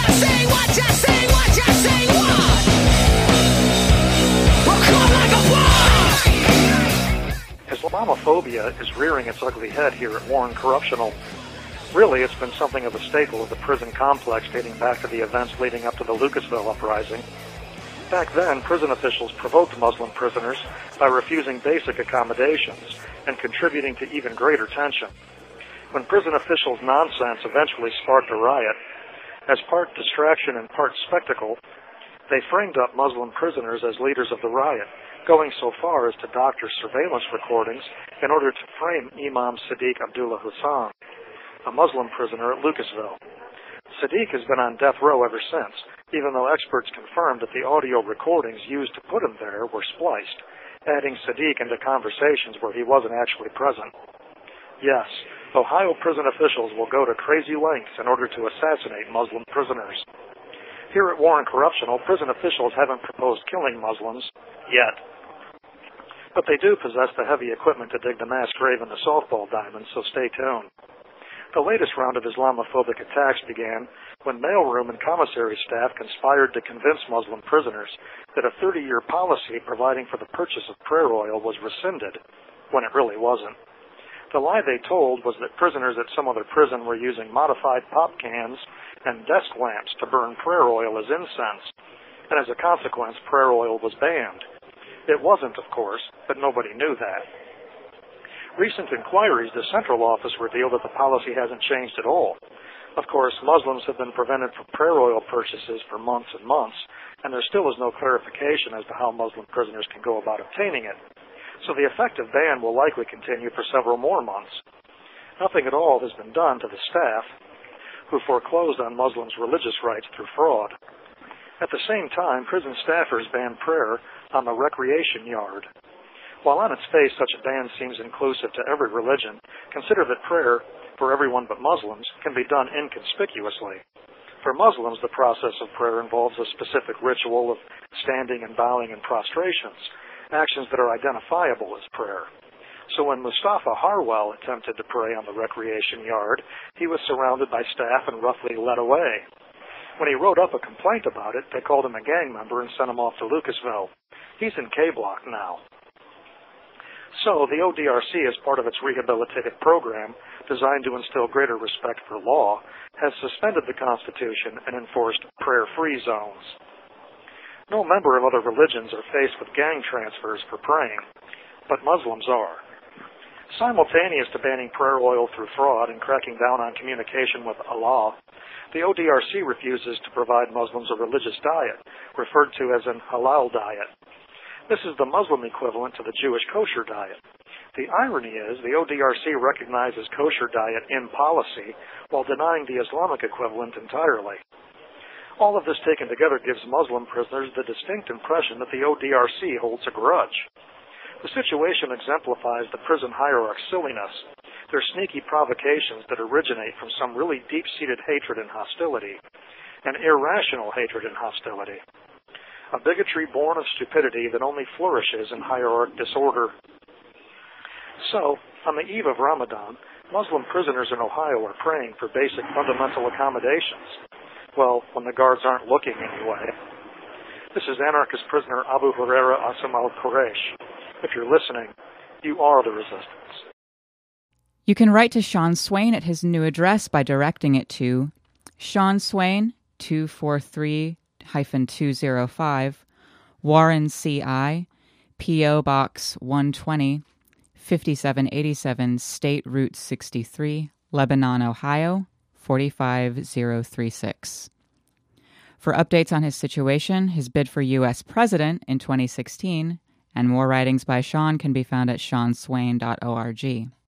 Just say what, just say what, just say what. We'll come like a flood. Islamophobia is rearing its ugly head here at Warren Correctional. Really, it's been something of a staple of the prison complex dating back to the events leading up to the Lucasville uprising. Back then, prison officials provoked Muslim prisoners by refusing basic accommodations and contributing to even greater tension. When prison officials' nonsense eventually sparked a riot, as part distraction and part spectacle, they framed up Muslim prisoners as leaders of the riot, going so far as to doctor surveillance recordings in order to frame Imam Sadiq Abdullah Hassan, a Muslim prisoner at Lucasville. Sadiq has been on death row ever since, even though experts confirmed that the audio recordings used to put him there were spliced, adding Sadiq into conversations where he wasn't actually present. Yes, Ohio prison officials will go to crazy lengths in order to assassinate Muslim prisoners. Here at Warren Correctional, prison officials haven't proposed killing Muslims yet. But they do possess the heavy equipment to dig the mass grave in the softball diamond, so stay tuned. The latest round of Islamophobic attacks began when mailroom and commissary staff conspired to convince Muslim prisoners that a 30-year policy providing for the purchase of prayer oil was rescinded, when it really wasn't. The lie they told was that prisoners at some other prison were using modified pop cans and desk lamps to burn prayer oil as incense, and as a consequence, prayer oil was banned. It wasn't, of course, but nobody knew that. Recent inquiries to Central Office reveal that the policy hasn't changed at all. Of course, Muslims have been prevented from prayer oil purchases for months and months, and there still is no clarification as to how Muslim prisoners can go about obtaining it. So the effective ban will likely continue for several more months. Nothing at all has been done to the staff, who foreclosed on Muslims' religious rights through fraud. At the same time, prison staffers banned prayer on the recreation yard. While on its face such a ban seems inclusive to every religion, consider that prayer, for everyone but Muslims, can be done inconspicuously. For Muslims, the process of prayer involves a specific ritual of standing and bowing and prostrations, actions that are identifiable as prayer. So when Mustafa Harwell attempted to pray on the recreation yard, he was surrounded by staff and roughly led away. When he wrote up a complaint about it, they called him a gang member and sent him off to Lucasville. He's in K-Block now. So, the ODRC, as part of its rehabilitative program, designed to instill greater respect for law, has suspended the Constitution and enforced prayer-free zones. No member of other religions are faced with gang transfers for praying, but Muslims are. Simultaneous to banning prayer oil through fraud and cracking down on communication with Allah, the ODRC refuses to provide Muslims a religious diet, referred to as an halal diet. This is the Muslim equivalent to the Jewish kosher diet. The irony is the ODRC recognizes kosher diet in policy while denying the Islamic equivalent entirely. All of this taken together gives Muslim prisoners the distinct impression that the ODRC holds a grudge. The situation exemplifies the prison hierarch's silliness, their sneaky provocations that originate from some really deep-seated hatred and hostility, an irrational hatred and hostility. A bigotry born of stupidity that only flourishes in hierarch disorder. So, on the eve of Ramadan, Muslim prisoners in Ohio are praying for basic fundamental accommodations. Well, when the guards aren't looking anyway. This is anarchist prisoner Abu Huraira Asim al-Quraysh. If you're listening, you are the resistance. You can write to Sean Swain at his new address by directing it to Sean Swain, 243-205, Warren CI, P.O. Box 120, 5787 State Route 63, Lebanon, Ohio, 45036. For updates on his situation, his bid for U.S. President in 2016, and more writings by Sean can be found at seanswain.org.